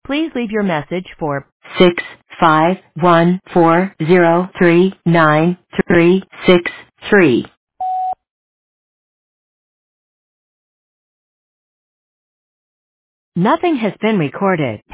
Please leave your message for 65140393363. Nothing has been recorded.